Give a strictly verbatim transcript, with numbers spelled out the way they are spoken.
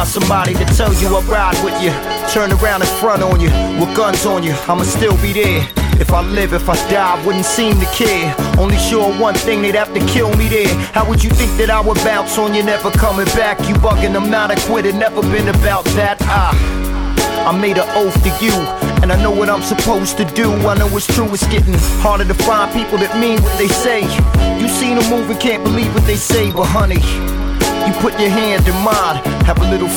find somebody to tell you I ride with you. Turn around in front on you, with guns on you, I'ma still be there. If I live, if I die, I wouldn't seem to care. Only sure one thing, they'd have to kill me there. How would you think that I would bounce on you, never coming back? You bugging, I'm not a quitter, never been about that. Ah, I made an oath to you, and I know what I'm supposed to do. I know it's true, it's getting harder to find people that mean what they say. You seen them move and can't believe what they say, but honey, you put your hand in mine, have a little